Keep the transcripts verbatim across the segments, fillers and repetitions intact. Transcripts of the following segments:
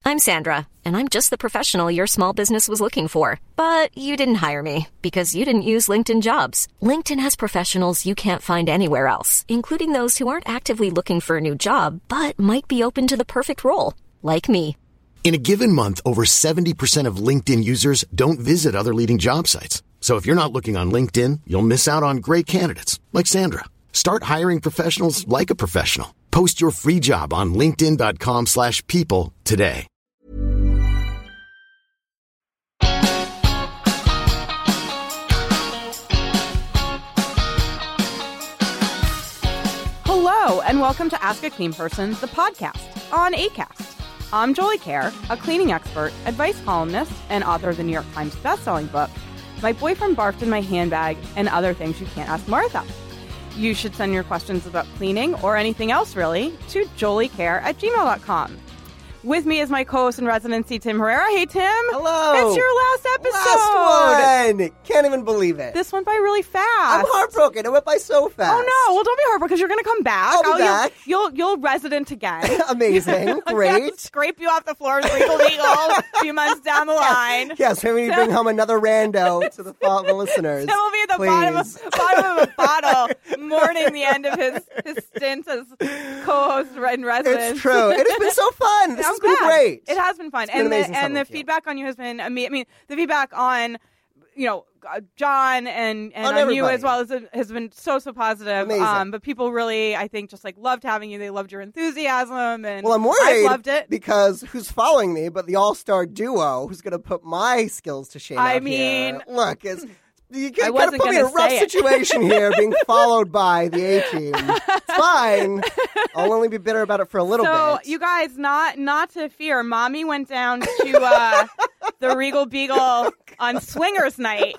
I'm Sandra, and I'm just the professional your small business was looking for. But you didn't hire me because you didn't use LinkedIn Jobs. LinkedIn has professionals you can't find anywhere else, including those who aren't actively looking for a new job, but might be open to the perfect role, like me. In a given month, over seventy percent of LinkedIn users don't visit other leading job sites. So if you're not looking on LinkedIn, you'll miss out on great candidates like Sandra. Start hiring professionals like a professional. Post your free job on linkedin.com slash people today. Hello, and welcome to Ask a Clean Person, the podcast on Acast. I'm Jolie Kerr, a cleaning expert, advice columnist, and author of the New York Times bestselling book, My Boyfriend Barfed in My Handbag, and Other Things You Can't Ask Martha. You should send your questions about cleaning, or anything else really, to joliecare at gmail dot com. With me is my co-host in residency, Tim Herrera. Hey, Tim. Hello. It's your last episode. Last one. Can't even believe it. This went by really fast. I'm heartbroken. It went by so fast. Oh, no. Well, don't be heartbroken because you're going to come back. I'll be oh, back. You'll, you'll, you'll resident again. Amazing. Great. Scrape you off the floor as legal legal a few months down the line. Yes, maybe you bring home another rando to the, the listeners. Tim will be at the bottom of, bottom of a bottle mourning the end of his, his stint as co-host in residence. It's true. It has been so fun. This I'm has been glad. great. It has been fun. It's been and amazing the, and the with you. feedback on you has been amazing. I mean, the feedback on, you know, uh, John and, and On on, you everybody. as well as has been so, so positive. Amazing. Um, but people really, I think, just like loved having you. They loved your enthusiasm. And Well, I'm worried I loved it. because who's following me but the all-star duo who's going to put my skills to shame I out mean- here. Look, it's... You I kind of wasn't put me in a gonna rough say it. situation here, being followed by the A-team. It's fine. I'll only be bitter about it for a little So bit. you guys, not not to fear, Mommy went down to uh, the Regal Beagle on Swingers Night.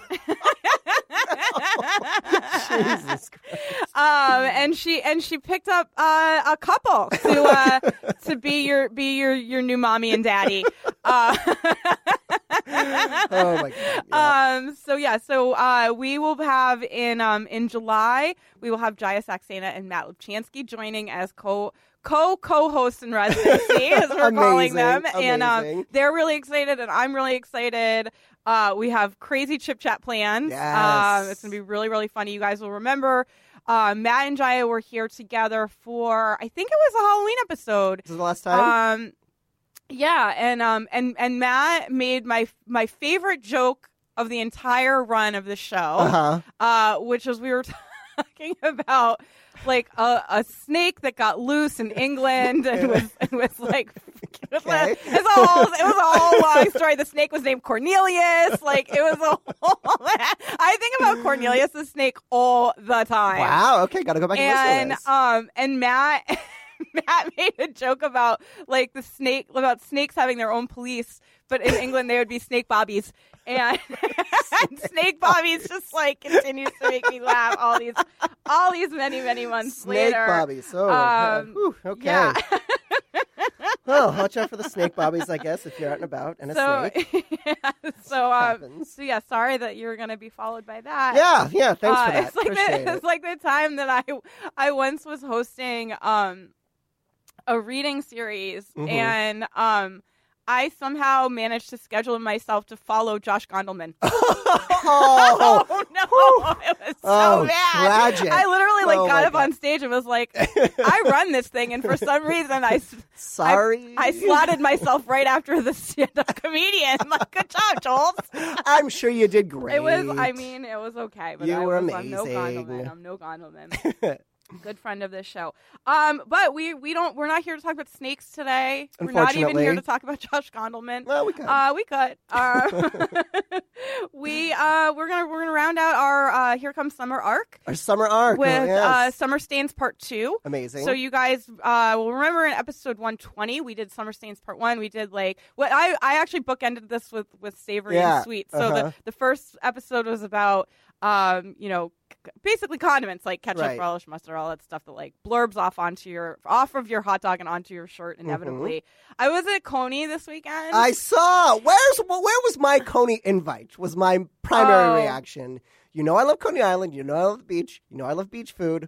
Jesus Christ. Um, and she and she picked up uh, a couple to uh, to be your be your, your new mommy and daddy. Uh, Oh my God. Yeah. um, so yeah, so uh, we will have in um in July we will have Jaya Saxena and Matt Lipchansky joining as co. Co co-hosts in residency, as we're calling them, Amazing, and um, amazing. they're really excited, and I'm really excited. Uh, we have crazy chip chat plans. Yes. Um, it's gonna be really, really funny. You guys will remember uh, Matt and Jaya were here together for I think it was a Halloween episode. This is the last time? Um, yeah, and um, and and Matt made my my favorite joke of the entire run of the show, Uh-huh. uh, which was we were talking about like a, a snake that got loose in England and was it was like it was, Okay. a, it was a whole it was a whole long story. The snake was named Cornelius. Like it was a whole. I think about Cornelius the snake all the time. Wow. Okay. Got to go back and, And listen to this. um and Matt Matt made a joke about like the snake about snakes having their own police, but in England they would be snake bobbies. And, and snake bobbies just like continues to make me laugh all these all these many many months Snake later. bobbies. Oh, Um, Whew, okay. Yeah. Well, watch out for the snake bobbies, I guess, if you're out and about and a so snake. yeah, so um, Happens. so yeah, sorry that you're gonna be followed by that. Yeah, yeah. Thanks Uh, for that. It's like Appreciate the, it. it's like the time that I I once was hosting um a reading series Mhm. and um I somehow managed to schedule myself to follow Josh Gondelman. oh, Oh no, it was so Oh, bad. tragic. I literally like Oh, got my up on God. stage and was like, I run this thing, and for some reason I s- sorry. I, I slotted myself right after the stand-up comedian. I'm like, good job, Joel. I'm sure you did great. It was, I mean, it was okay, but You I were was I'm no amazing. Gondelman. I'm no Gondelman. Good friend of this show. Um, but we we don't we're not here to talk about snakes today. We're not even here Unfortunately. to talk about Josh Gondelman. Well, we could. Uh, we could. Uh, we uh, we're gonna we're gonna round out our uh, Here Comes Summer arc Our summer arc. with oh, yes. uh, Summer Stains Part Two. Amazing. So you guys uh, will remember in episode one twenty we did Summer Stains Part One. We did like what I I actually bookended this with with savory Yeah, and sweet. So uh-huh. the the first episode was about um you know c- basically condiments like ketchup, Right. relish, mustard, all that stuff that like blurbs off onto your off of your hot dog and onto your shirt inevitably. I was at Coney this weekend. I saw. Where's well, where was my Coney invite? Was my primary Oh. reaction. You know I love Coney Island. You know I love the beach. You know I love beach food.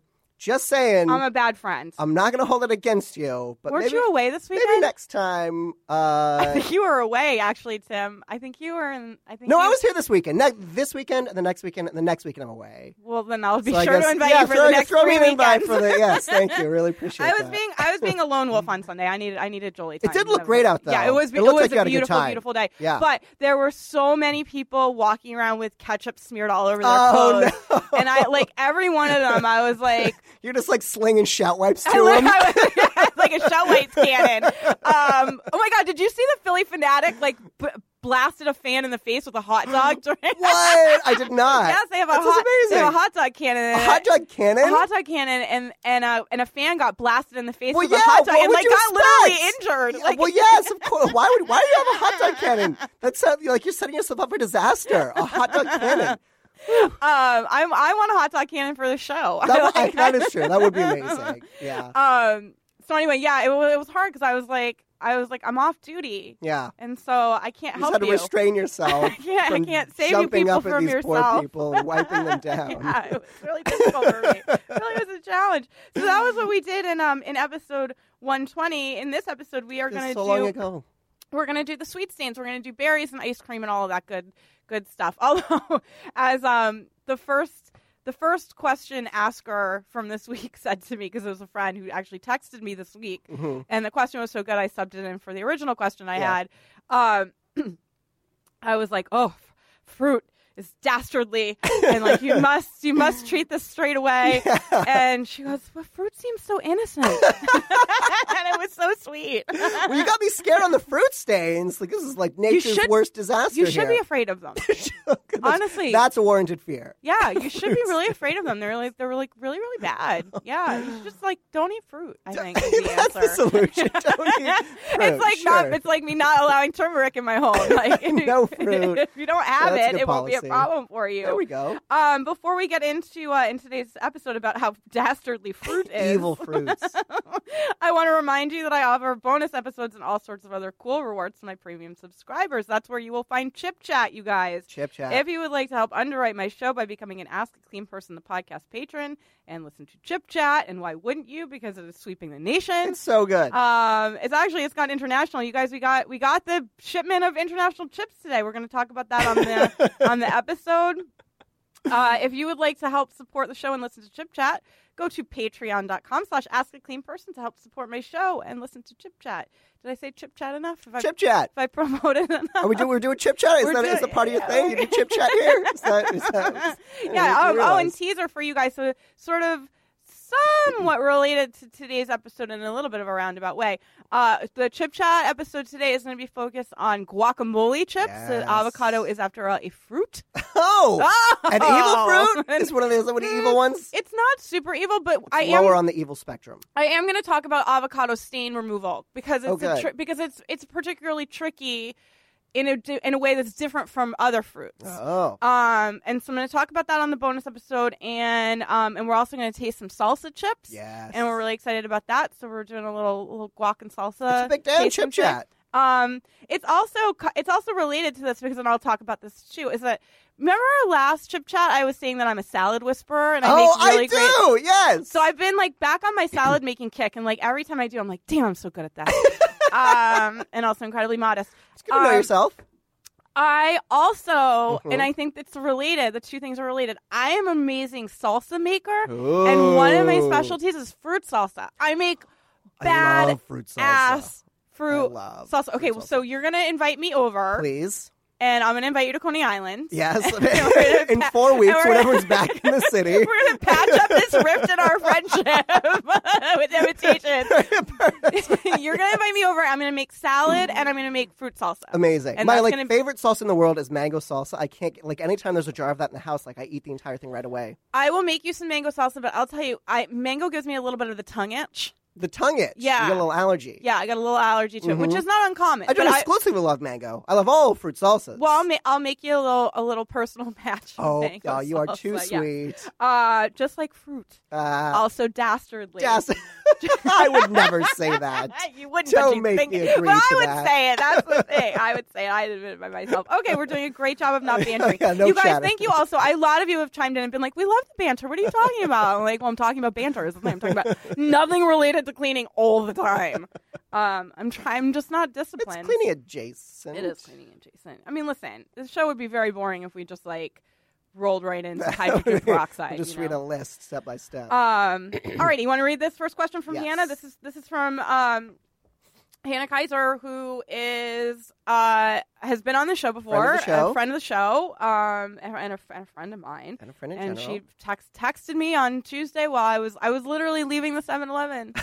Just saying. I'm a bad friend. I'm not going to hold it against you. But Weren't maybe, you away this weekend? Maybe next time. Uh, I think you were away, actually, Tim. I think you were in. I think no, you... I was here this weekend. Ne- this weekend, and the next weekend, and the next weekend I'm away. Well, then I'll be so sure guess, to invite yeah, you for throw, the next throw three me an invite weekends. for the yes. Thank you. Really appreciate I was that. being I was being a lone wolf on Sunday. I needed I needed Jolie time. It did look great out, though. Yeah, it was. It It, looked was like you a had a good beautiful, time. beautiful day. Yeah. But there were so many people walking around with ketchup smeared all over their Oh, clothes, no. and I like every one of them. I was like, You're just like slinging shout wipes to I like, them. I was, like a shell lights cannon. Um, oh my god! Did you see the Philly Fanatic like b- blasted a fan in the face with a hot dog? During What? I did not. Yes, they have a That hot. sounds They have a amazing. hot dog cannon. A hot dog cannon? A hot dog cannon, and and a and a fan got blasted in the face Well, with yeah, a hot dog, what and would like you got literally expect? injured. Yeah, Like, well, yes, of course. Why would? Why do you have a hot dog cannon? That sounds like you're setting yourself up for disaster. A hot dog cannon. um, I I want a hot dog cannon for the show. That, would- that is true. That would be amazing. Yeah. Um. So anyway, yeah, it was it was hard because I was like I was like I'm off duty, Yeah. and so I can't You just help had to you. restrain yourself. I can't- I from can't save you jumping people up at from these poor yourself. people and wiping them down. Yeah, it was really difficult for me. It really was a challenge. So that was what we did in um in episode one twenty. In this episode, we are Just going to so do. long ago. We're going to do the sweet stains. We're going to do berries and ice cream and all of that good good stuff. Although, as um the first the first question asker from this week said to me, because it was a friend who actually texted me this week, Mm-hmm. and the question was so good I subbed it in for the original question I Yeah. had. Um, I was like, oh, f- fruit is dastardly, and like you must you must treat this straight away. Yeah. And she goes, well, fruit seems so innocent. And it was so sweet. Well, you got me scared on the fruit stains. Like this is like nature's should- worst disaster. You should here. be afraid of them. That's- Honestly. that's a warranted fear. Yeah, you should be really afraid of them. They're like they're like really, really bad. Yeah, you should just like don't eat fruit, I think is the That's answer. the solution. Don't eat fruit. It's like Sure. not it's like me not allowing turmeric in my home. Like No fruit. If you don't have That's it, good it won't be a policy. problem for you. There we go. Um, before we get into uh, in today's episode about how dastardly fruit is, Evil fruits. I want to remind you that I offer bonus episodes and all sorts of other cool rewards to my premium subscribers. That's where you will find Chip Chat, you guys. Chip chat. If you would like to help underwrite my show by becoming an Ask a Clean Person, the podcast patron, and listen to Chip Chat, and why wouldn't you? Because it is sweeping the nation. It's so good. Um, it's actually it's gone international. You guys, we got we got the shipment of international chips today. We're going to talk about that on the on the episode. Uh, if you would like to help support the show and listen to Chip Chat, go to patreon.com slash ask a clean person to help support my show and listen to Chip Chat. Did I say Chip Chat enough? If I, Chip chat. If I promoted enough? Are we doing? We're doing chip chat. Is We're that is doing- that part of your yeah. thing? You do chip chat here? Is that? Is that Yeah. I Um, didn't oh, and realize. teaser for you guys. So sort of somewhat related to today's episode in a little bit of a roundabout way. Uh, the Chip Chat episode today is going to be focused on guacamole chips. The Yes. avocado is, after all, a fruit. Oh, Oh! an evil fruit is one of the, is that one of the evil ones. It's not super evil, but I It's am lower on the evil spectrum. I am going to talk about avocado stain removal because it's Oh, a good. tri- because it's it's particularly tricky in a di- in a way that's different from other fruits. Oh, Um, and so I'm going to talk about that on the bonus episode, and um, and we're also going to taste some salsa chips. yes. And we're really excited about that. So we're doing a little little guac and salsa. It's a big damn tasting chip chat. thing. Um, it's also co- it's also related to this because, and I'll talk about this too. Is that remember our last Chip Chat? I was saying that I'm a salad whisperer and I Oh, make really I great. do. Yes. So I've been like back on my salad making kick, and like every time I do, I'm like, damn, I'm so good at that. um, and also incredibly modest. It's good to know Um, yourself. I also, Mhm. and I think it's related. The two things are related. I am an amazing salsa maker, Ooh. and one of my specialties is fruit salsa. I make I bad love fruit salsa. ass fruit I love salsa. fruit Okay, well, salsa. so you're gonna invite me over, Please. and I'm gonna invite you to Coney Island. Yes. And we're gonna in pa- four weeks, and we're when gonna- everyone's back in the city. We're gonna patch up this rift in our friendship with invitations. You're gonna invite me over. I'm gonna make salad and I'm gonna make fruit salsa. Amazing. And My that's like gonna- favorite salsa in the world is mango salsa. I can't get, like anytime there's a jar of that in the house, like I eat the entire thing right away. I will make you some mango salsa, but I'll tell you, I mango gives me a little bit of the tongue itch. The tongue itch. Yeah. You got a little allergy. Yeah, I got a little allergy to it, which is not uncommon. I don't but exclusively love mango. I love all fruit salsas. Well, I'll, ma- I'll make you a little a little personal batch. of oh, mango oh, you are salsa, too yeah. sweet. Uh, just like fruit. Uh, also dastardly. Yes. I would never say that. You wouldn't. Don't but you make think me it. agree But I to would that. say it. That's the thing. I would say it. I admit it by myself. Okay, we're doing a great job of not bantering. Yeah, no you guys, chatter. thank you also. A lot of you have chimed in and been like, we love the banter. What are you talking about? I'm like, well, I'm talking about banter. Is the thing I'm talking about. Nothing related to cleaning all the time. Um, I'm trying. I'm just not disciplined. It's cleaning adjacent. It is cleaning adjacent. I mean, listen, this show would be very boring if we just like rolled right into hydrogen peroxide. Just you read know? a list step by step. Um, all right, you want to read this first question from Yes. Hannah? This is this is from um, Hannah Kaiser, who is uh, has been on the show before, Friend of the show. a friend of the show, um, and, and, a, and a friend of mine. and a friend in And general. she text, texted me on Tuesday while I was I was literally leaving the seven eleven.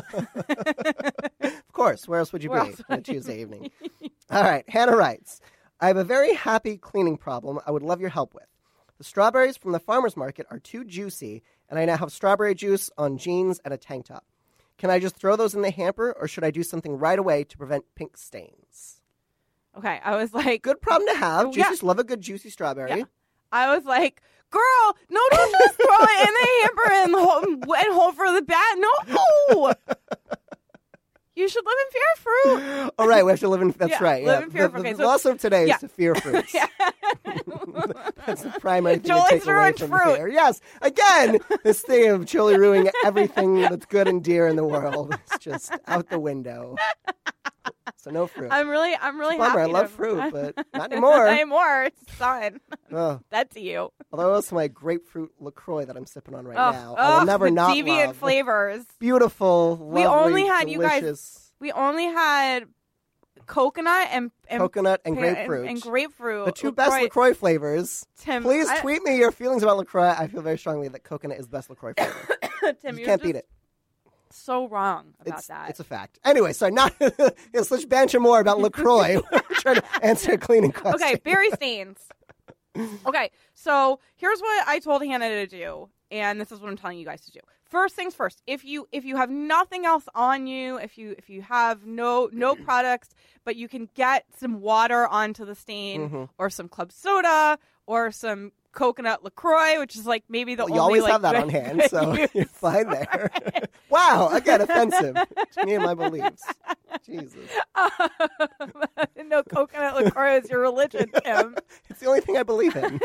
Of course. Where else would you Where be else on a would Tuesday evening? All right. Hannah writes, I have a very happy cleaning problem I would love your help with. The strawberries from the farmer's market are too juicy, and I now have strawberry juice on jeans and a tank top. Can I just throw those in the hamper, or should I do something right away to prevent pink stains? Okay, I was like, Good problem to have. Oh, yeah. Juicies love a good juicy strawberry. Yeah. I was like, girl, no, don't just throw it in the hamper and hope, and hope for the bad. No. You should live in fear fruit. All right, we have to live in. That's Yeah, right. live yeah. in fear The, fruit. the, Okay, the so- loss of today yeah. is to fear fruits. Yeah. That's the primary thing Jolie to take away ruined from fruit. here. Yes, again, this thing of Jolie ruining everything that's good and dear in the world is just out the window. So no fruit. I'm really, I'm really Bummer, happy. I love to- fruit, but not anymore. Not anymore. It's fine. Oh, That's you. although also my grapefruit LaCroix that I'm sipping on right Oh, now, I will oh, never the not deviant love. flavors. Beautiful, lovely, We only had you guys- delicious We only had coconut and, and coconut and and- grapefruit. and, grapefruit. the two best LaCroix flavors. Tim, Please I- tweet me your feelings about LaCroix. I feel very strongly that coconut is the best LaCroix flavor. Tim, you you're can't just beat it. So wrong about It's, that. it's a fact. Anyway, sorry, not yes, let's banter more about LaCroix. We're trying to answer a cleaning question. Okay, berry stains. Okay, so here's what I told Hannah to do, and this is what I'm telling you guys to do. First things first. If you if you have nothing else on you, if you if you have no no products, but you can get some water onto the stain, Mm-hmm. or some club soda, or some coconut LaCroix, which is like maybe the Well, you only always like, have that good- on hand, good so use. you're fine there. Wow, again, offensive to me and my beliefs. Jesus. No, coconut LaCroix is your religion, Tim. It's the only thing I believe in.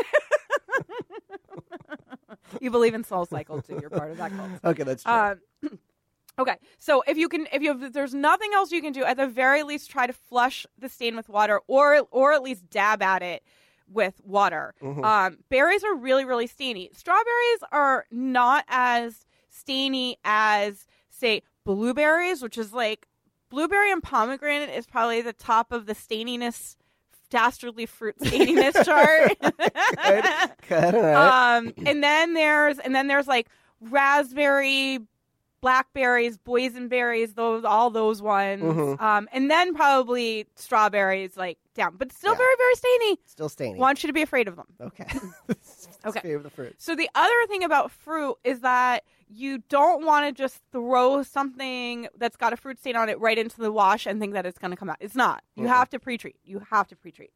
You believe in Soul Cycle too. You're part of that cult. Okay, that's true. Um, okay, so if you can, if you have, if there's nothing else you can do, at the very least, try to flush the stain with water, or or at least dab at it with water. Mm-hmm. Um, berries are really, really stainy. Strawberries are not as stainy as, say, blueberries, which is like blueberry and pomegranate is probably the top of the staininess, dastardly fruit staininess chart. Good. Good. All right. Um, and then there's and then there's like raspberry, blackberries, boysenberries, those all those ones. Mhm. Um, and then probably strawberries, like down, but still Yeah. very very stainy. Still staining. Want you to be afraid of them. Okay. Okay. Favorite of the fruit. So the other thing about fruit is that you don't want to just throw something that's got a fruit stain on it right into the wash and think that it's going to come out. It's not. You Mhm. have to pre-treat. You have to pre-treat.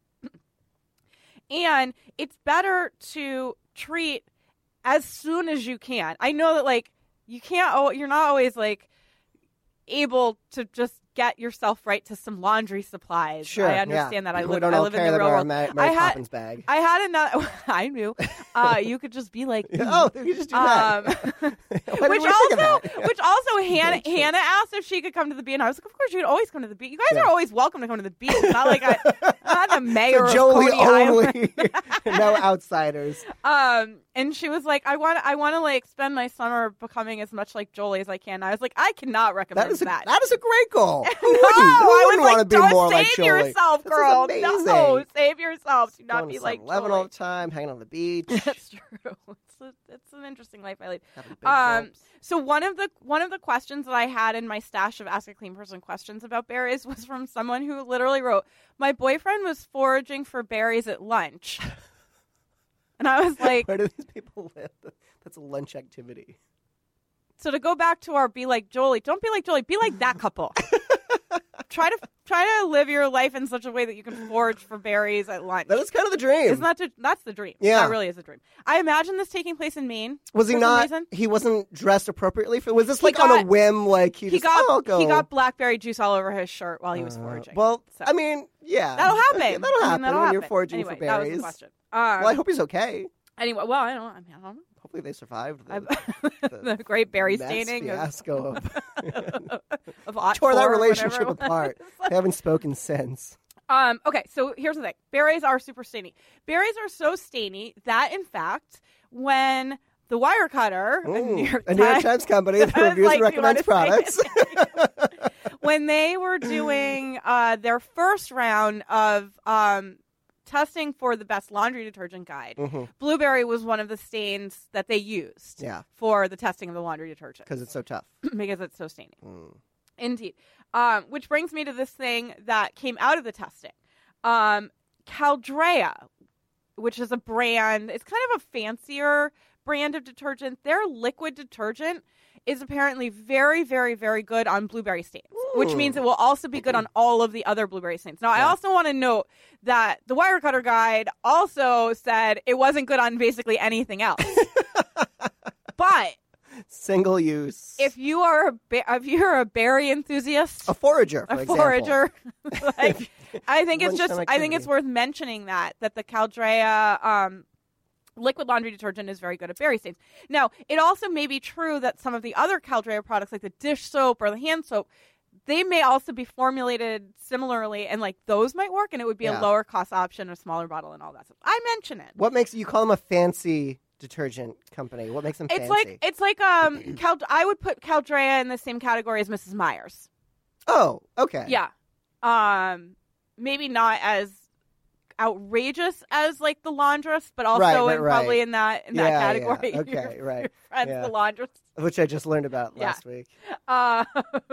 And it's better to treat as soon as you can. I know that, like, you can't, oh, you're not always, like, able to just get yourself right to some laundry supplies. Sure. I understand yeah. that. I We live, don't I all live in carry the that real in our world. Mary, I Mary had- Poppins bag. I had another, I knew, uh, you could just be like, oh, you just do that. um, Why which didn't we think of also, that? which also, Hannah, Very true. Hannah asked if she could come to the bee, and I was like, "Of course, you could always come to the bee. You guys Yeah. are always welcome to come to the bee. It's not like I, I'm not the mayor So of Jolie Coney Island." only, no outsiders. Um, and she was like, "I want, I want to like spend my summer becoming as much like Jolie as I can." And I was like, "I cannot recommend That is a that." that is a great goal. Who no, wouldn't, Who I wouldn't was want like, to be "Don't more save like Jolie? yourself, This is girl. amazing. No, save yourself. Do not Going be to like eleven Jolie." all the time, hanging on the beach. That's true. It's a, it's an interesting life I lead. having big Um, gulps. so one of the one of the questions that I had in my stash of Ask a Clean Person questions about berries was from someone who literally wrote, "My boyfriend was foraging for berries at lunch," and I was like, Where do these people live? That's a lunch activity. So to go back to our be like Jolie, don't be like Jolie, be like that couple. try to try to live your life in such a way that you can forage for berries at lunch. That is kind of the dream. Isn't that to, that's the dream? Yeah, that really is the dream. I imagine this taking place in Maine. Was he not? Reason. He wasn't dressed appropriately for. Was this he like got, on a whim? Like he, he just, got oh, I'll go. he got blackberry juice all over his shirt while he was foraging. Uh, well, so. I mean, yeah, that'll happen. Okay, that'll happen I mean, that'll when happen. you're foraging anyway, for berries. That was the question. Um, well, I hope he's okay. Anyway, well, I don't. I mean, I don't know. Hopefully, they survived the, the, the great berry mess staining fiasco of, of, of tore that four, relationship apart. They haven't spoken since. Um. Okay, so here's the thing: berries are super stainy. Berries are so stainy that, in fact, when the Wirecutter, Ooh, a New York a New York Times, Times company that reviews like, and recommends products, when they were doing uh, their first round of um. testing for the best laundry detergent guide, mm-hmm. blueberry was one of the stains that they used yeah. for the testing of the laundry detergent. Because it's so tough. Because it's so stainy. Mm. Indeed. Um, which brings me to this thing that came out of the testing. Um, Caldrea, which is a brand, it's kind of a fancier brand of detergent. Their liquid detergent is apparently very, very, very good on blueberry stains, Ooh. which means it will also be good on all of the other blueberry stains. Now, yeah. I also want to note that the Wirecutter guide also said it wasn't good on basically anything else. But single use. If you are a ba- if you're a berry enthusiast, a forager, for a example. forager, like, I think it's just activity. I think it's worth mentioning that that the Caldrea um, liquid laundry detergent is very good at berry stains. Now, it also may be true that some of the other Caldrea products, like the dish soap or the hand soap, they may also be formulated similarly, and like those might work, and it would be yeah. a lower cost option, a smaller bottle, and all that stuff. I mention it. What makes you call them a fancy detergent company? What makes them it's fancy? like it's like um Cal- I would put Caldrea in the same category as Missus Myers. Oh, okay. Yeah. Um maybe not as outrageous as like the laundress, but also right, right, in, right. probably in that in that yeah, category. Yeah. Okay, your, right. Your friends, yeah. the laundress. Which I just learned about yeah. last week. Um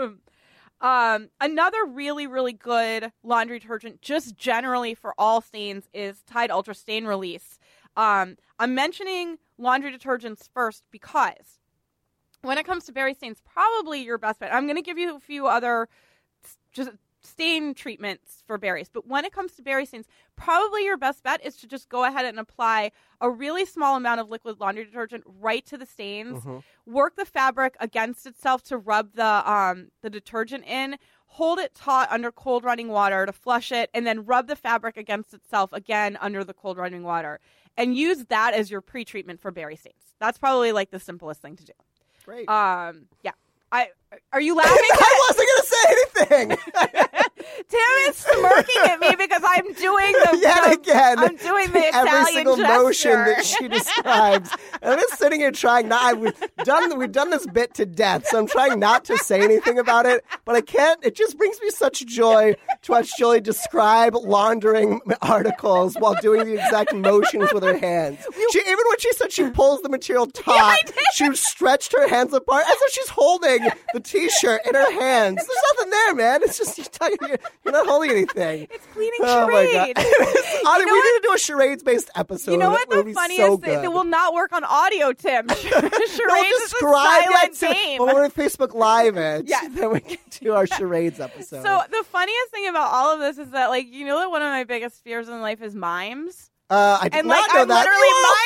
Um, another really, really good laundry detergent, just generally for all stains, is Tide Ultra Stain Release. Um, I'm mentioning laundry detergents first because when it comes to berry stains, probably your best bet. I'm going to give you a few other just stain treatments for berries, but when it comes to berry stains, probably your best bet is to just go ahead and apply a really small amount of liquid laundry detergent right to the stains. Mm-hmm. Work the fabric against itself to rub the um the detergent in. Hold it taut under cold running water to flush it, and then rub the fabric against itself again under the cold running water. And use that as your pre-treatment for berry stains. That's probably like the simplest thing to do. Great. Um, yeah. I are you laughing? I wasn't going to say anything. Tim is smirking at me because I'm doing the yet the, again. I'm doing the every Italian single gesture. motion that she describes. And I'm just sitting here trying not. I've we've done we've done this bit to death, so I'm trying not to say anything about it. But I can't. It just brings me such joy to watch Jolie describe laundering articles while doing the exact motions with her hands. She even when she said she pulls the material taut, yeah, she stretched her hands apart as if she's holding the T-shirt in her hands. There's nothing there, man. It's just you're, talking, you're, you're not holding anything. It's cleaning oh charade. My God. Honestly, we need to do a charades-based episode. You know what It would the be funniest so thing? good. It will not work on audio, Tim. Charades We'll is a describe silent that to, game. when we're on Facebook Live it, Yeah. then we can do our charades episode. So the funniest thing about all of this is that, like, you know that one of my biggest fears in life is mimes? Uh, I did and, not like, know I'm that.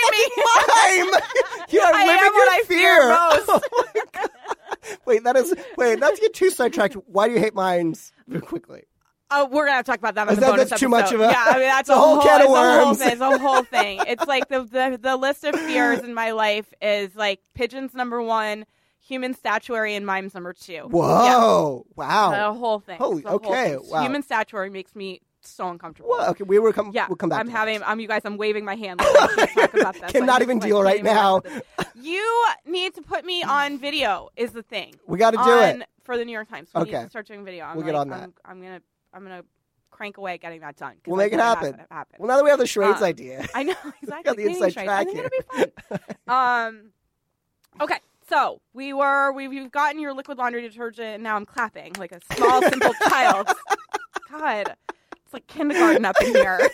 literally You are a fucking mime. You are I living am your what I fear most. Oh my God. Wait, that is wait. Not to get too sidetracked. Why do you hate mimes? Very quickly. Oh, we're gonna have to talk about that. Is On the that- bonus that's too episode. much of a- Yeah, I mean that's it's a whole can of it's a whole worms. thing. It's a whole thing. It's like the, the the list of fears in my life is like pigeons number one, human statuary, and mimes number two. Whoa! Yeah. Wow! The whole thing. Holy- The whole okay, thing. wow. Human statuary makes me so uncomfortable. Well, okay, we will come. Yeah, we'll come back. I'm to having. that. I'm you guys. I'm waving my hand. Like I can't talk about this. Cannot I'm even just, deal like, right can't even now. talk about this. You need to put me on video. Is the thing. We got to do on, it for the New York Times. We Okay. need to start doing video. I'm We'll like, get on I'm, that. I'm gonna. I'm gonna crank away at getting that done. We'll make it I happen. think it happen. Well, now that we have the charades Um, idea, I know exactly. got the Cleaning inside charades. track I think here. it'll be fun. um. Okay, so we were we've, we've gotten your liquid laundry detergent, and now I'm clapping like a small, simple child. God, It's like kindergarten up in here.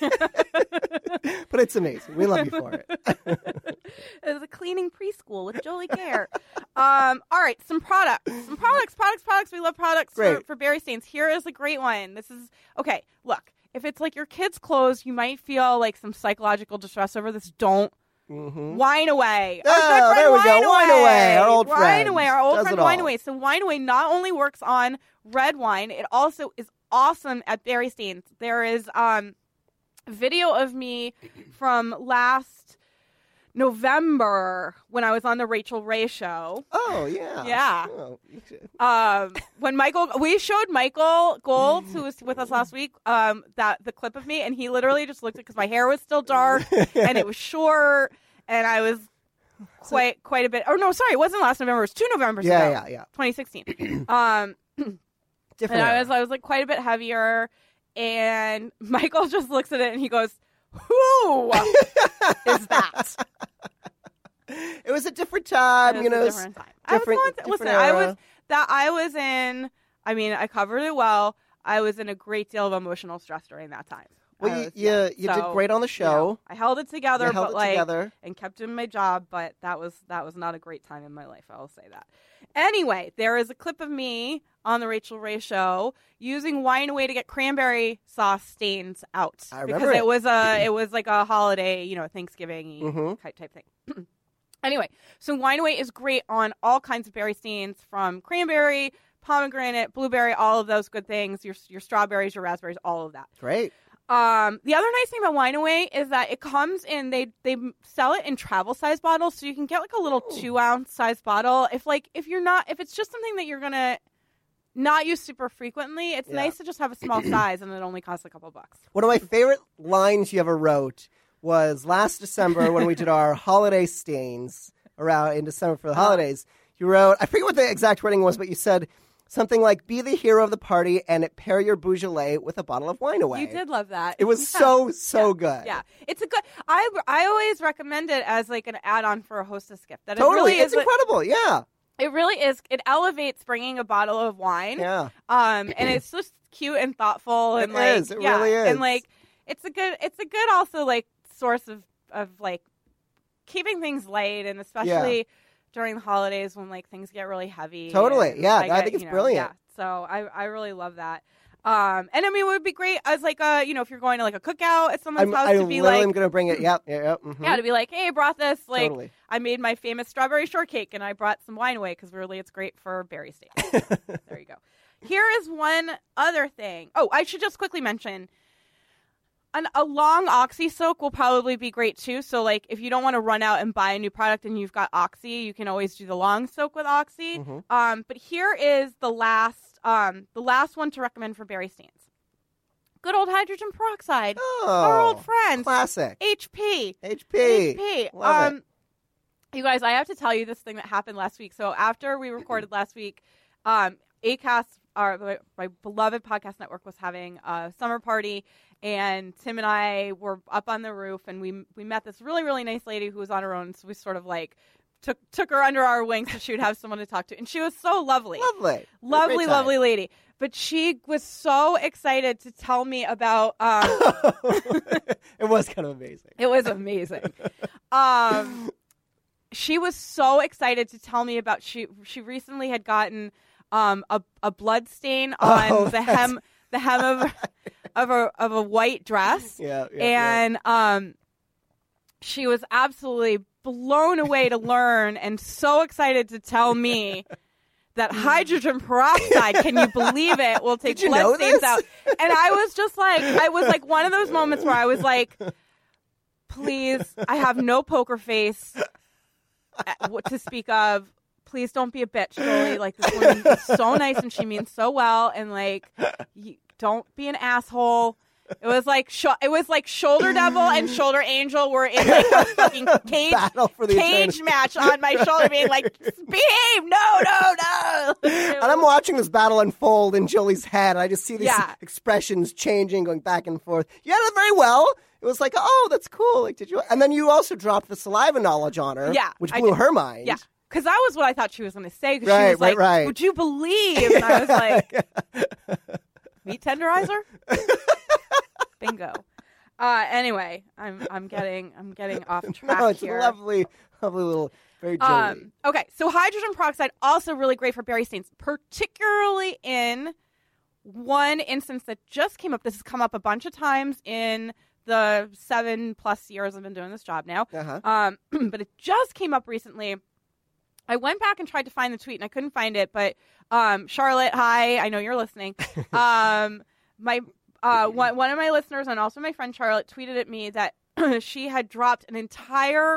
But it's amazing. We love you for it. It's a cleaning preschool with Jolie Care. Um, all right, some products. Some products, products, products. We love products for, Great. for berry stains. Here is a great one. This is, okay, look. If it's like your kids' clothes, you might feel like some psychological distress over this. Don't. Mm-hmm. Wine Away. Oh, Our good friend there we Wine go. Wine Away. Away, our old Wine friend. Away, our old Does friend it Wine all. Away. So Wine Away not only works on red wine, it also is awesome at berry stains. There is um video of me from last November when I was on the Rachel Ray show. Oh, yeah. Yeah. Oh, Um, when Michael, we showed Michael Gold, who was with us last week, um, that the clip of me, and he literally just looked at because my hair was still dark and it was short, and I was quite quite a bit. Oh no, sorry, it wasn't last November. It was two Novembers yeah, ago. yeah, yeah. twenty sixteen. um, Different and I era. was I was like quite a bit heavier, and Michael just looks at it and he goes, "Who is that?" It was a different time, It was you know. a it's different time. different- I was going different listen, I era. was that I was in. I mean, I covered it well. I was in a great deal of emotional stress during that time. Well, I you, was- you, yeah. you So, did great on the you know, show. I held it together, You held but it like, together. and kept doing my job. But that was that was not a great time in my life. I will say that. Anyway, there is a clip of me on the Rachel Ray show using Wine Away to get cranberry sauce stains out I because remember it it. was a it was like a holiday, you know, Thanksgiving Mhm. type type thing. Anyway, so Wine Away is great on all kinds of berry stains, from cranberry, pomegranate, blueberry, all of those good things. Your your strawberries, your raspberries, all of that. Great. Um, the other nice thing about Wine Away is that it comes in, they they sell it in travel size bottles, so you can get like a little two ounce size bottle. If like if you're not if it's just something that you're gonna not use super frequently, it's Yeah. nice to just have a small size, and it only costs a couple bucks. One of my favorite lines you ever wrote was last December when we did our holiday stains around in December for the holidays. You wrote, I forget what the exact wording was, but you said something like, be the hero of the party and pair your Beaujolais with a bottle of Wine Away. You did love that. It was Yeah. so, so Yeah. good. Yeah, it's a good. I I always recommend it as like an add-on for a hostess gift. That Totally. it really It's is a- incredible. Yeah. it really is. It elevates bringing a bottle of wine. Yeah. Um, and it's just cute and thoughtful, and It like, is. It yeah, really is. and like, it's a good, it's a good also like source of of like keeping things light, and especially during the holidays when like things get really heavy. Totally. and Yeah, I get, think it's you know, brilliant. Yeah, so I I really love that. Um, and I mean, it would be great as like a you know if you're going to like a cookout at someone's I'm, house I to be literally like. am going to bring it. Yep. Yeah. Yep. mhm. Yeah, to be like, hey, I brought this. Like, Totally. I made my famous strawberry shortcake, and I brought some Wine Away because really, it's great for berry stains. There you go. Here is one other thing. Oh, I should just quickly mention, an, a long Oxy soak will probably be great too. So, like, if you don't want to run out and buy a new product and you've got Oxy, you can always do the long soak with Oxy. Mhm. Um, but here is the last, um, the last one to recommend for berry stains. Good old hydrogen peroxide. Oh, Our old friend. classic. H P. H P. H P. Love um, it. You guys, I have to tell you this thing that happened last week. So after we recorded last week, um, Acast, our my, my beloved podcast network, was having a summer party, and Tim and I were up on the roof, and we we met this really really nice lady who was on her own. So we sort of like took took her under our wings so she would have someone to talk to, and she was so lovely, Lovely. lovely, Great time. lovely lady. But she was so excited to tell me about. Um, It was kind of amazing. It was amazing. um, she was so excited to tell me about she she recently had gotten um, a a blood stain on Oh, the that's- hem the hem of of a of a white dress, Yeah. yeah, yeah. and um, she was absolutely blown away to learn and so excited to tell me that hydrogen peroxide, can you believe it, will take Did you blood know stains this? out. And I was just like, I was like one of those moments where I was like, please, I have no poker face uh, what to speak of. Please don't be a bitch, Jolie. Like, this woman is so nice and she means so well. And like, you, don't be an asshole. It was like sh- it was like Shoulder Devil and Shoulder Angel were in like a fucking cage Battle for the cage eternity. match on my shoulder, being like, "Behave, no, no, no." And I'm watching this battle unfold in Jolie's head. And I just see these Yeah. expressions changing, going back and forth. You handled it very well. It was like, oh, that's cool. Like, did you? And then you also dropped the saliva knowledge on her, Yeah, which I blew did. her mind. Yeah, because that was what I thought she was going to say. Because Right, she was right, like, right. "Would you believe?" And I was like, "Meat tenderizer." bingo. Uh, anyway, I'm I'm getting I'm getting off track no, it's here. a lovely, lovely little, very jolly. Um, okay, so hydrogen peroxide also really great for berry stains, particularly in one instance that just came up. This has come up a bunch of times in the seven plus years I've been doing this job now. Uh-huh. Um, but it just came up recently. I went back and tried to find the tweet and I couldn't find it. But um, Charlotte, hi, I know you're listening. um, my uh, one, one of my listeners and also my friend Charlotte tweeted at me that she had dropped an entire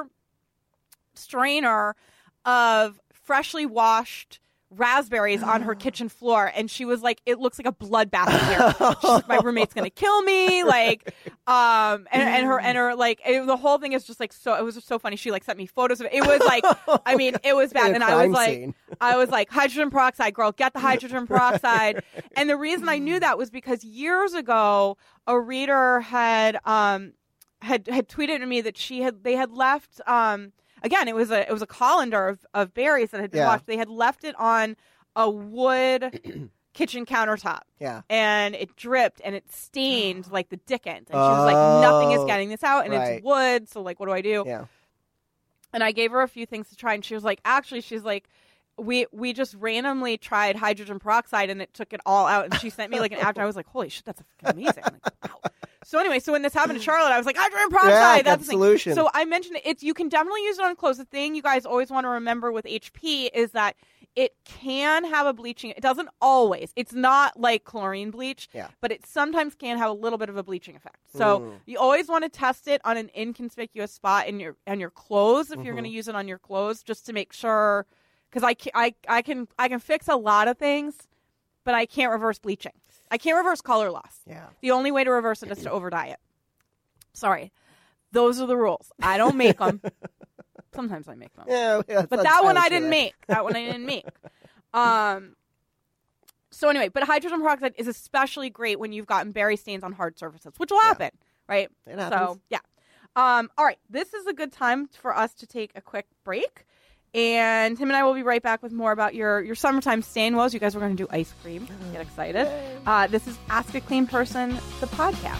strainer of freshly washed raspberries on her kitchen floor, and she was like, it looks like a bloodbath in here. She's like, my roommate's gonna kill me, like um and, and her and her like it, the whole thing is just like so it was just so funny. She like sent me photos of it. It was like I mean it was bad, and I was like scene. I was like hydrogen peroxide, girl, get the hydrogen peroxide. And the reason I knew that was because years ago a reader had um had had tweeted to me that she had they had left um Again, it was a it was a colander of, of berries that had been yeah. washed. They had left it on a wood kitchen countertop. Yeah. And it dripped and it stained like the dickens. And she was like, nothing is getting this out, and right. it's wood, so like what do I do? Yeah. And I gave her a few things to try, and she was like, actually, she's like, we we just randomly tried hydrogen peroxide and it took it all out. And she sent me like an after. I was like, holy shit, that's amazing. I'm like, wow. So anyway, so when this happened to Charlotte, I was like, hydrogen peroxide, yeah, that's the solution. So I mentioned it. It's, you can definitely use it on clothes. The thing you guys always want to remember with H P is that it can have a bleaching. It doesn't always. It's not like chlorine bleach, yeah. but it sometimes can have a little bit of a bleaching effect. So mm. you always want to test it on an inconspicuous spot in your on your clothes if mm-hmm. you're going to use it on your clothes, just to make sure. Because I, I, I can I can fix a lot of things, but I can't reverse bleaching. I can't reverse color loss. Yeah. The only way to reverse it is to over-dye it. Sorry. Those are the rules. I don't make them. Sometimes I make them. Yeah, yeah, but that one I didn't make. That one I didn't make. Um. So anyway, but hydrogen peroxide is especially great when you've gotten berry stains on hard surfaces, which will happen, yeah. right? It happens. So, yeah. Um. All right. This is a good time for us to take a quick break. And Tim and I will be right back with more about your, your summertime stain woes. You guys are going to do ice cream. Get excited. Uh, this is Ask a Clean Person, the podcast.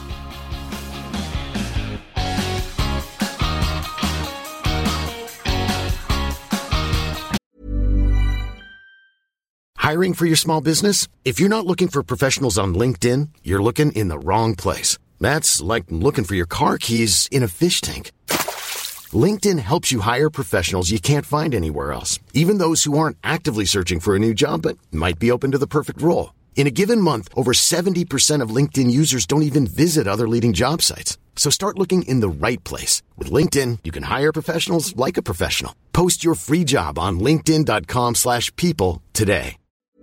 Hiring for your small business? If you're not looking for professionals on LinkedIn, you're looking in the wrong place. That's like looking for your car keys in a fish tank. LinkedIn helps you hire professionals you can't find anywhere else, even those who aren't actively searching for a new job but might be open to the perfect role. In a given month, over seventy percent of LinkedIn users don't even visit other leading job sites. So start looking in the right place. With LinkedIn, you can hire professionals like a professional. Post your free job on linkedin dot com slash people today.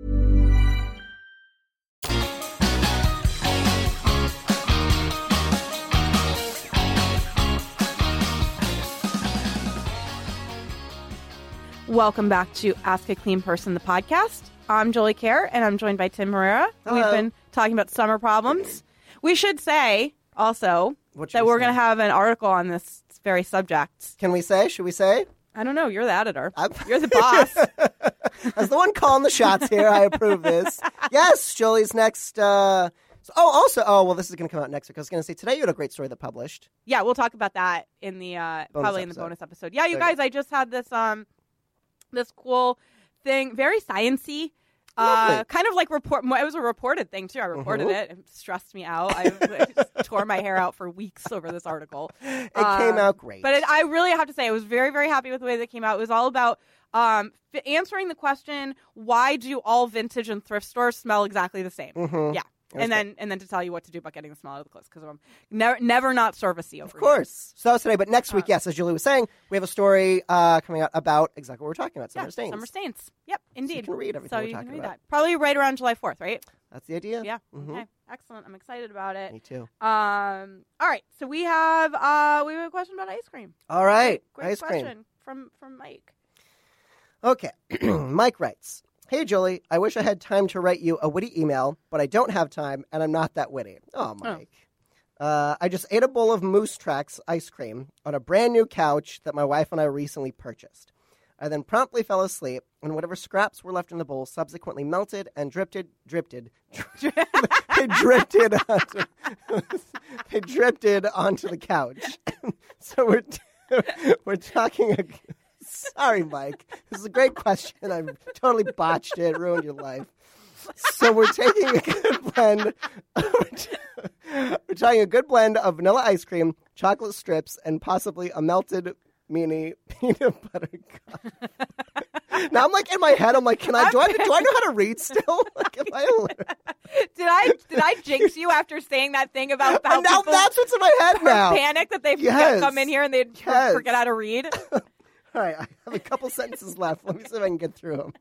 Welcome back to Ask a Clean Person, the podcast. I'm Jolie Kerr, and I'm joined by Tim Moreira. Hello. We've been talking about summer problems. We should say, also, that we're going to have an article on this very subject. Can we say? Should we say? I don't know. You're the editor. I'm... You're the boss. As the one calling the shots here, I approve this. Yes, Jolie's next... Uh... Oh, also, oh, well, this is going to come out next week. I was going to say, today you had a great story that published. Yeah, we'll talk about that in the, uh, probably in the bonus episode. Yeah, you there guys, you go. I just had this, um, this cool thing, very science-y. Uh, kind of like report. It was a reported thing too. I reported mm-hmm. it. It stressed me out. I, I just tore my hair out for weeks over this article. It um, came out great. But it, I really have to say, I was very, very happy with the way that it came out. It was all about um, f- answering the question: why do all vintage and thrift stores smell exactly the same? Mm-hmm. Yeah. And then, and then to tell you what to do about getting the smell out of the clothes, because I'm never, never not servicey over Of course. Here. So that was today, but next week, uh, yes, as Julie was saying, we have a story uh, coming out about exactly what we're talking about, summer yeah, stains. Summer stains. Yep, indeed. So you can read everything so we're you talking can read about. That. Probably right around July fourth, right? That's the idea. Yeah. Mm-hmm. Okay. Excellent. I'm excited about it. Me too. Um. All right. So we have uh we have a question about ice cream. All right. Great, great ice question cream. from from Mike. Okay. Mike writes, "Hey, Julie, I wish I had time to write you a witty email, but I don't have time, and I'm not that witty." Oh, Mike. Oh. Uh, I just ate a bowl of Moose Tracks ice cream on a brand new couch that my wife and I recently purchased. I then promptly fell asleep, and whatever scraps were left in the bowl subsequently melted and drifted, drifted, they drifted onto, drifted onto the couch. So we're t- we're talking. Sorry, Mike. This is a great question. I totally botched it, ruined your life. So we're taking a good blend. We're trying a good blend of vanilla ice cream, chocolate strips, and possibly a melted mini peanut butter cup. Now I'm like in my head. I'm like, can I? Do I? Do I know how to read still? Like, am I? Did I? Did I jinx you after saying that thing about how And now people that's what's in my head now. panic that they Yes. come in here and they Yes. forget how to read? All right, I have a couple sentences left. Let me see if I can get through them.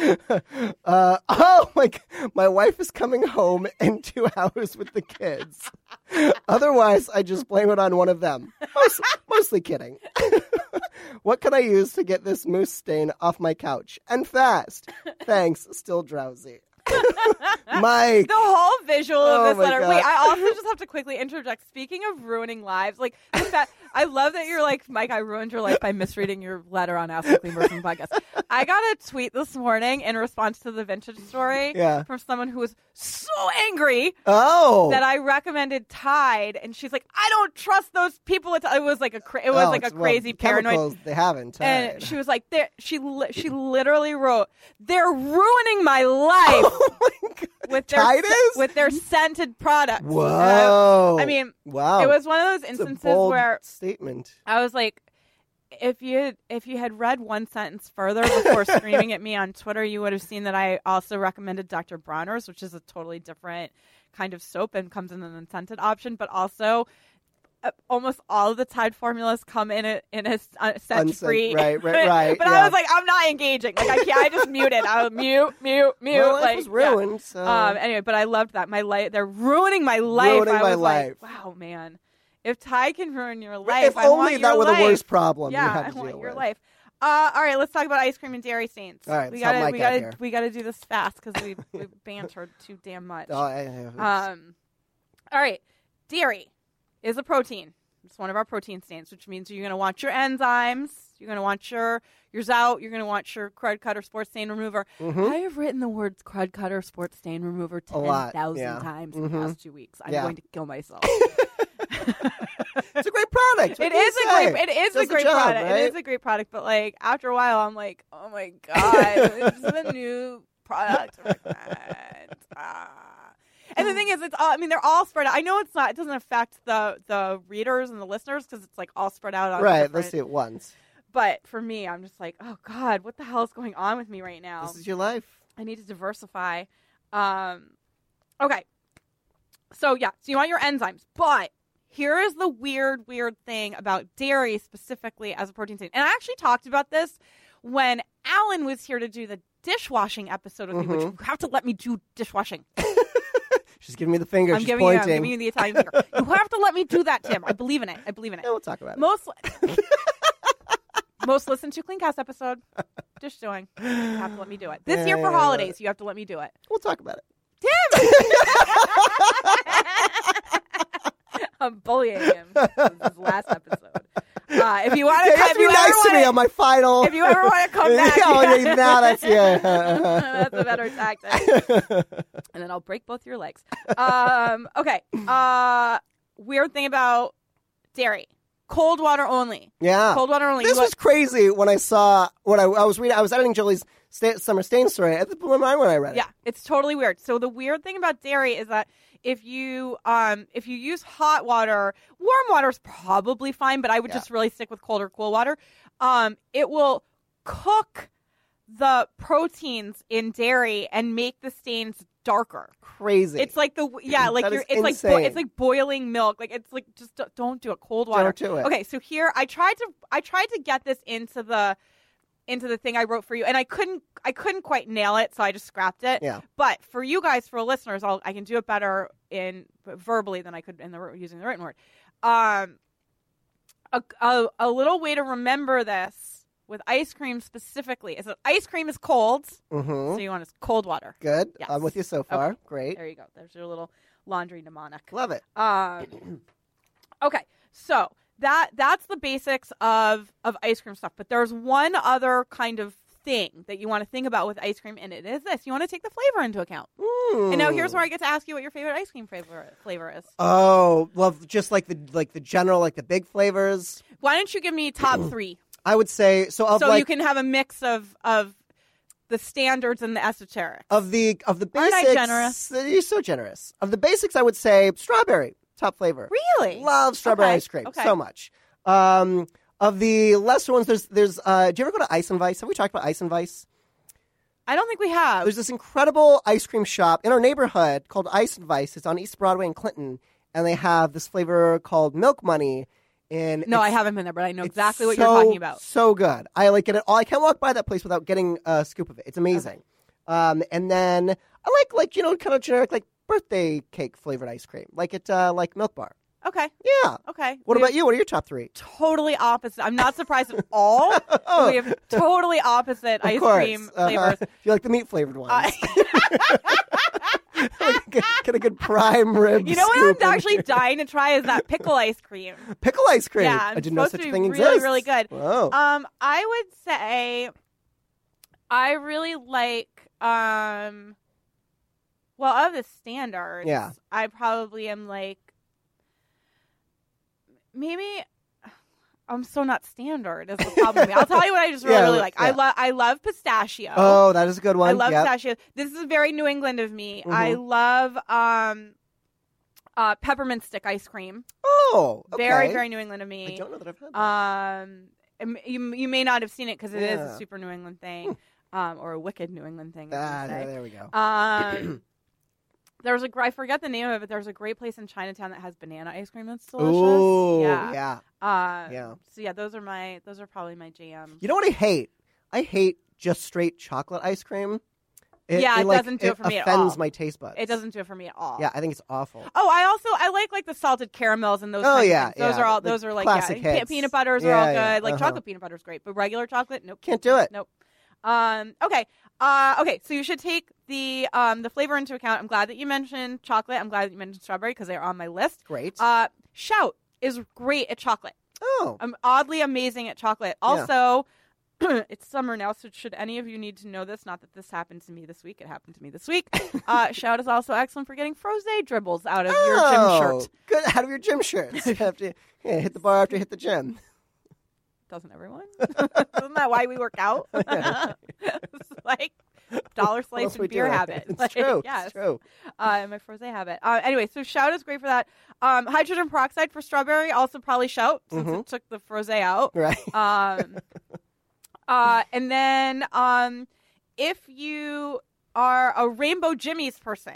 Uh, oh, my, my wife is coming home in two hours with the kids. Otherwise, I just blame it on one of them. Most, mostly kidding. What can I use to get this mousse stain off my couch? And fast. Thanks, still drowsy. Mike. The whole visual Oh, of this my letter. God. Wait, I also just have to quickly interject. Speaking of ruining lives, like the fact, I love that you're like, Mike, I ruined your life by misreading your letter on Ask the Clean Person podcast. I got a tweet this morning in response to the vintage story Yeah. from someone who was so angry Oh. that I recommended Tide, and she's like, I don't trust those people. It was like a cra- it was Oh, like a it's- well, crazy paranoid. chemicals, they haven't. And she was like, they're, she li- she literally wrote, "They're ruining my life Oh my God. with their Tide is? with their scented products." Whoa. Uh, I mean, wow. it was one of those It's a instances bold where statement. I was like, if you had, if you had read one sentence further before screaming at me on Twitter, you would have seen that I also recommended Doctor Bronner's, which is a totally different kind of soap and comes in an unscented option, but also. Uh, almost all of the Tide formulas come in a in a uh, scent free. Right, right, right. but yeah. I was like, I'm not engaging. Like I can't. I just muted. I was mute, mute, mute. My life like, was ruined. yeah. So. Um. Anyway, but I loved that. My life. They're ruining my life. Ruining I my was life. like, wow, man. If Tide can ruin your life, if I only want that your were the life. worst problem Yeah, you had I to want deal your with. life. Uh, all right, let's talk about ice cream and dairy stains. All right, we let's help gotta, Mike we out gotta, here. we gotta do this fast because we we bantered too damn much. Oh, I, I, Um, all right, dairy is a protein. It's one of our protein stains, which means you're going to want your enzymes, you're going to want your your zout, you're going to want your crud cutter sports stain remover. Mm-hmm. I have written the words crud cutter sports stain remover ten thousand yeah. times Mm-hmm. in the past two weeks. I'm Yeah. going to kill myself. it's a great product. What It can you is a say? great. It is Does a the great job, product. right? It is a great product. But like after a while, I'm like, oh my god, this is a new product. Ah. And the thing is, it's all. I mean, they're all spread out. I know it's not. It doesn't affect the the readers and the listeners because it's like all spread out on Right, different- let's see it once. But for me, I'm just like, oh god, what the hell is going on with me right now? This is your life. I need to diversify. Um, okay. So, yeah. So, you want your enzymes. But here is the weird, weird thing about dairy specifically as a protein stain. And I actually talked about this when Alan was here to do the dishwashing episode with Mm-hmm. me, which you have to let me do dishwashing. She's giving me the finger. I'm She's giving, you, I'm pointing. giving you the Italian finger. You have to let me do that, Tim. I believe in it. I believe in it. Yeah, we'll talk about it. Most most listened to Cleancast episode. Dish doing. You have to let me do it. This Yeah, year for yeah, holidays, you have to let me do it. We'll talk about it. Tim! I'm bullying him. This is his last episode. Uh, if you want Yeah, to, you have to be nice to me on my final. if you ever want to come back, oh, yeah, now that's yeah. that's a better tactic. And then I'll break both your legs. Um, okay. Uh, weird thing about dairy: cold water only. Yeah. Cold water only. This You was crazy when I saw when I, I was reading. I was editing Julie's sta- summer stain story. It blew my mind when I read it. Yeah, it's totally weird. So the weird thing about dairy is that if you um if you use hot water, warm water is probably fine, but I would Yeah. just really stick with cold or cool water. Um, it will cook the proteins in dairy and make the stains darker. Crazy. It's like the yeah, like That you're is it's like insane. bo- it's like boiling milk. Like it's like just don't, don't do it. Cold water. Don't do it. Okay, so here I tried to I tried to get this into the into the thing I wrote for you, and I couldn't I couldn't quite nail it, so I just scrapped it. Yeah. But for you guys, for listeners, I'll I can do it better in verbally than I could in the using the written word. Um, a a, a little way to remember this with ice cream specifically is that ice cream is cold, Mm-hmm. so you want is cold water. Good. Yes. I'm with you so far. Okay. Great. There you go. There's your little laundry mnemonic. Love it. Um, okay, so that that's the basics of of ice cream stuff. But there's one other kind of thing that you want to think about with ice cream, and it is this. You want to take the flavor into account. Mm. And now here's where I get to ask you what your favorite ice cream flavor flavor is. Oh, well, just like the like the general, like the big flavors. Why don't you give me top three? I would say so. Of so like, you can have a mix of of the standards and the esoteric. Of the of the Aren't basics. I generous? You're so generous. Of the basics, I would say strawberry, top flavor. Really? Love strawberry Okay. ice cream Okay. so much. Um, of the lesser ones, there's there's. Uh, do you ever go to Ice and Vice? Have we talked about Ice and Vice? I don't think we have. There's this incredible ice cream shop in our neighborhood called Ice and Vice. It's on East Broadway in Clinton, and they have this flavor called Milk Money. And no, I it's- haven't been there, but I know it's exactly what so, you're talking about. So good. I like it all. I can't walk by that place without getting a scoop of it. It's amazing. Um, and then I like like you know kind of generic like birthday cake flavored ice cream, like it uh, like Milk Bar. Okay. Yeah. Okay. What We about have you? What are your top three? Totally opposite. I'm not surprised at all. Oh. We have totally opposite Of ice course. cream Uh-huh. flavors. You like the meat flavored ones? Uh, get, get a good prime rib. you know what scoop I'm in actually here. dying to try is that pickle ice cream. Pickle ice cream. Yeah, I it's didn't know supposed such to a be thing really, exists. really good. Whoa. Um, I would say I really like um. Well, of the standards, Yeah. I probably am like maybe. I'm so not standard is the problem. I'll tell you what I just really, Yeah, really like. I yeah. love I love pistachio. Oh, that is a good one. I love Yep. pistachio. This is very New England of me. Mhm. I love um, uh, peppermint stick ice cream. Oh, okay. Very, very New England of I me. don't know that I've had that. Um, and you you may not have seen it because it is Yeah. a super New England thing, um, or a wicked New England thing. ah, I would there, say. there we go. Um, there was a gr- I forget the name of it, but there's a great place in Chinatown that has banana ice cream that's delicious. Ooh, yeah. yeah. Um, Yeah. So yeah, those are my those are probably my jams. You know what I hate? I hate just straight chocolate ice cream. It, Yeah, it like, doesn't do it for me at offends all. my taste buds. It doesn't do it for me at all. Yeah, I think it's awful. Oh, I also I like like the salted caramels and those. Oh, kinds yeah, of things. Those yeah, are all. the Those are like classic yeah. Pe- hits. Peanut butters are Yeah, all good. yeah, Like uh-huh. chocolate peanut butter is great, but regular chocolate, nope. Can't do it. Nope. Um. Okay. Uh. Okay. So you should take the um the flavor into account. I'm glad that you mentioned chocolate. I'm glad that you mentioned strawberry because they're on my list. Great. Uh. Shout is great at chocolate. oh, I'm oddly amazing at chocolate. Also, it's summer now, so should any of you need to know this, not that this happened to me this week, it happened to me this week. Uh, Shout is also excellent for getting frosé dribbles out of your gym Oh, shirt. Good. Out of your gym shirts. You have to yeah, hit the bar after you hit the gym. Doesn't everyone? Isn't that why we work out? It's like dollar slice else we and beer do? habit. It's Like, true. Yes. It's true. Uh, my frosé habit. Uh, anyway, so Shout is great for that. Um, hydrogen peroxide for strawberry, also probably Shout, since Mhm. it took the frosé out. Right. Um, uh, and then um, if you are a Rainbow Jimmy's person,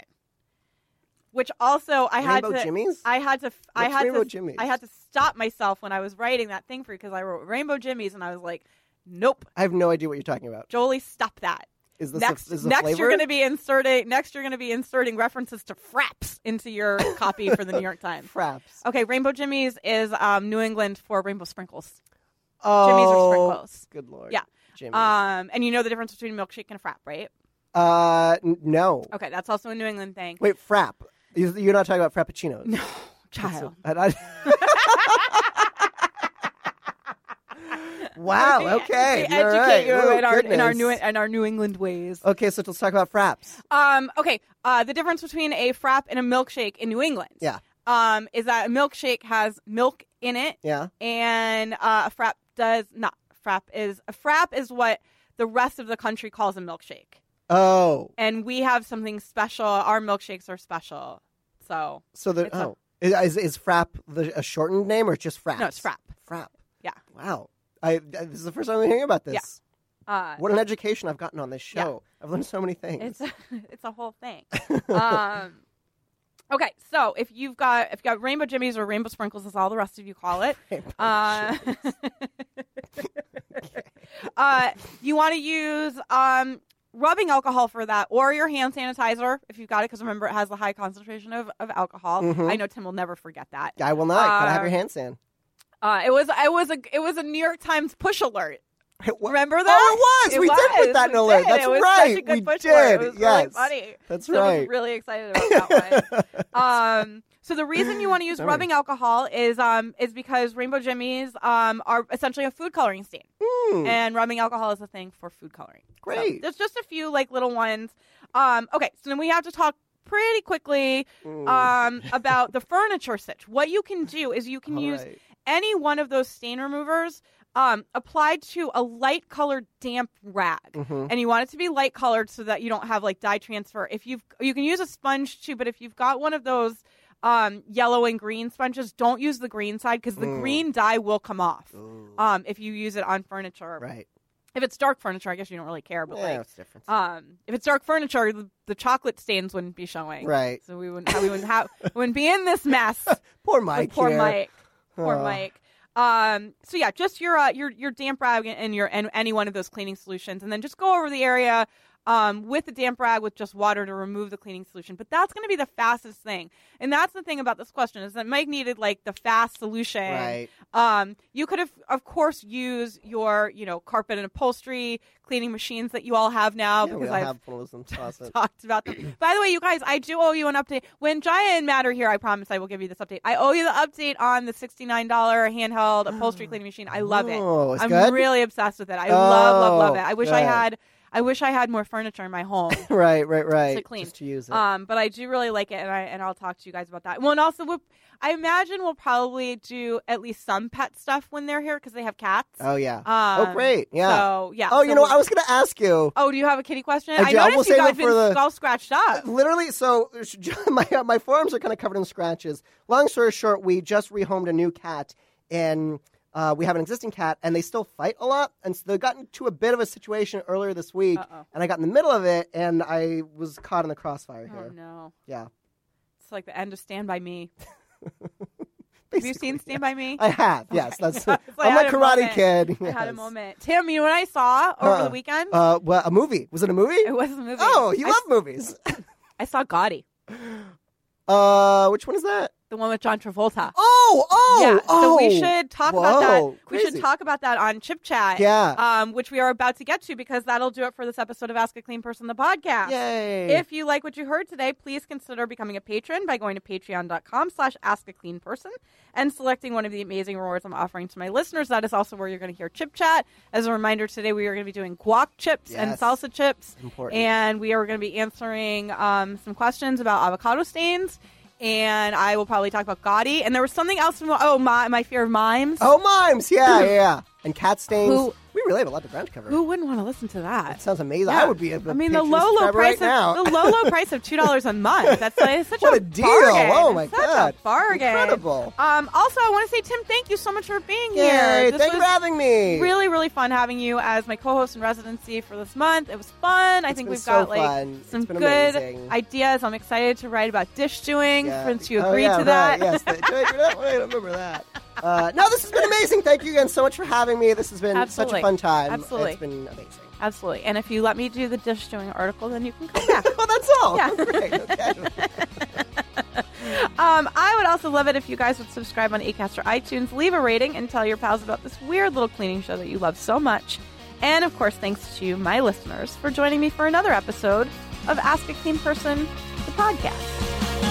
which also I had Rainbow to, Jimmy's? I had to, I What's had Rainbow to, Jimmy's? I had to stop myself when I was writing that thing for you because I wrote Rainbow Jimmy's and I was like, nope, I have no idea what you're talking about. Jolie, stop that. Is this Next, a, is this a next flavor? you're going to be inserting. Next, you're going to be inserting references to fraps into your copy for the New York Times. Fraps. Okay, Rainbow Jimmy's is um, New England for rainbow sprinkles. Oh, Jimmy's are sprinkles. Good Lord. Yeah. Jimmy's. Um, and you know the difference between a milkshake and a frap, right? uh, n- no. Okay, that's also a New England thing. Wait, frap. You- You're not talking about frappuccinos. No, child. I- I- wow. We- Okay. we You're educate right. you Oh, in our in our goodness. New in our New England ways. Okay, so let's talk about fraps. Um, okay, uh, the difference between a frap and a milkshake in New England, Yeah. um, is that a milkshake has milk in it, Yeah. and uh, a frap does not. Frap is a frap is what the rest of the country calls a milkshake, Oh. and we have something special. Our milkshakes are special, so So the It's a- oh is is frap the a shortened name or just fraps? no, it's frap. Frap. Yeah. Wow. I this is the first time I'm hearing about this. Yeah. Uh, What an education I've gotten on this show. I've learned so many things. It's a, it's a whole thing. um, okay, so if you've got if you have got Rainbow Jimmies or Rainbow Sprinkles, as all the rest of you call it, uh, uh, you want to use um, rubbing alcohol for that, or your hand sanitizer if you've got it, because remember it has a high concentration of, of alcohol. Mhm. I know Tim will never forget that. I will not. Gotta have Uh, your hand sand. Uh, it was it was a it was a New York Times push alert. It wa- Remember that? Oh, it was. It we was. did put that in We alert. did. That's it was right. Such a good we push did. alert. It was yes. really funny. That's So I right. was really excited about that one. um, So the reason you want to use Sorry. rubbing alcohol is um is because Rainbow Jimmies um are essentially a food coloring stain, Mm, and rubbing alcohol is a thing for food coloring. Great. So there's just a few like little ones. Um, okay, so then we have to talk pretty quickly mm. um about the furniture sitch. What you can do is you can All use right. any one of those stain removers um, applied to a light colored damp rag. Mhm. And you want it to be light colored so that you don't have like dye transfer. If you've, you can use a sponge too, but if you've got one of those um, yellow and green sponges, don't use the green side because the Mm. green dye will come off Ooh. um, if you use it on furniture. Right. If it's dark furniture, I guess you don't really care, but Yeah, like, it's different. um, if it's dark furniture, the, the chocolate stains wouldn't be showing. Right. So we wouldn't, we wouldn't have, we wouldn't be in this mess. Poor With Mike poor here. Mike. Poor Oh. Mike. Um, so yeah, just your uh, your your damp rag and your and any one of those cleaning solutions, and then just go over the area um, with the damp rag with just water to remove the cleaning solution. But that's going to be the fastest thing, and that's the thing about this question is that Mike needed like the fast solution. Right. Um, you could have, of course, use your you know carpet and upholstery cleaning machines that you all have now Yeah, we because all I've have one of those in the closet. talked about them. By the way, you guys, I do owe you an update. When Jaya and Matt are here, I promise I will give you this update. I owe you the update on the sixty-nine dollars handheld upholstery cleaning machine. I love it. Oh, it's I'm good? really obsessed with it. I love, love, love Oh, it. I wish I good. had. I wish I had more furniture in my home Right, right, right. to clean. Just to use it. Um, but I do really like it, and I and I'll talk to you guys about that. Well, and also, we'll, I imagine we'll probably do at least some pet stuff when they're here because they have cats. oh, yeah. Um, oh, great. Yeah. So yeah. oh, so you know, we'll- I was going to ask you. Oh, do you have a kitty question? I do. I noticed will you save guys it been for the- all scratched up. Literally, so my my forearms are kind of covered in scratches. Long story short, we just rehomed a new cat, and uh, we have an existing cat, and they still fight a lot. And so they got into a bit of a situation earlier this week, Uh-oh. and I got in the middle of it, and I was caught in the crossfire Oh here. no. Yeah. It's like the end of Stand By Me. Have you seen Stand By Me? I have, yes. That's So it's like I'm I a had a Karate moment. Kid. I had a yes. moment. Tim, you know what I saw over Uh, the weekend? Uh, well, a movie. Was it a movie? it was a movie. Oh, you I, love movies. I saw Gotti, Uh, which one is that? the one with John Travolta. Oh, oh, yeah. oh. So we should talk about that. Whoa, We should crazy. talk about that on Chip Chat. Yeah. Um, which we are about to get to because that'll do it for this episode of Ask a Clean Person, the podcast. Yay. If you like what you heard today, please consider becoming a patron by going to patreon.com slash ask a clean person and selecting one of the amazing rewards I'm offering to my listeners. That is also where you're going to hear Chip Chat. As a reminder, today we are going to be doing guac chips and Yes. salsa chips. Important. And we are going to be answering um, some questions about avocado stains. And I will probably talk about Gotti. And there was something else. From, oh, my, my fear of mimes. Oh, mimes. Yeah, yeah, yeah. And cat stains. Who- we really have a lot of ground to cover. Who wouldn't want to listen to that? That sounds amazing. Yeah. I would be a, a I mean, the Patreon low, low subscriber price right now. of the low, low price of two dollars a month. That's like, it's such What a, a deal. bargain. Oh, my It's such God. a bargain. Incredible. Um, also, I want to say, Tim, thank you so much for being Yay, here. This thank you was for having me. really, really fun having you as my co-host in residency for this month. It was fun. I think been we've so got like fun. It's some been good amazing. ideas. I'm excited to write about dish doing Yeah. since you Oh, agreed yeah, to that. Right. Yes, the, do I do that? Wait, I remember that. Uh, no, this has been amazing. Thank you again so much for having me. This has been Absolutely. such a fun time. Absolutely. It's been amazing. Absolutely. And if you let me do the dish doing article, then you can come back. Well, that's all. Yeah. Great. Okay. Um, I would also love it if you guys would subscribe on Acast or iTunes, leave a rating, and tell your pals about this weird little cleaning show that you love so much. And, of course, thanks to my listeners for joining me for another episode of Ask a Clean Person, the podcast.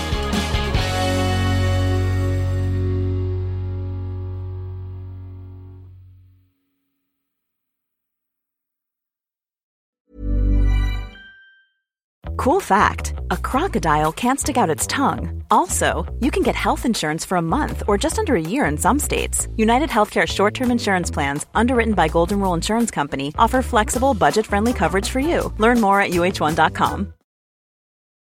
Cool fact, a crocodile can't stick out its tongue. Also, you can get health insurance for a month or just under a year in some states. United Healthcare short-term insurance plans, underwritten by Golden Rule Insurance Company, offer flexible, budget-friendly coverage for you. Learn more at U H one dot com.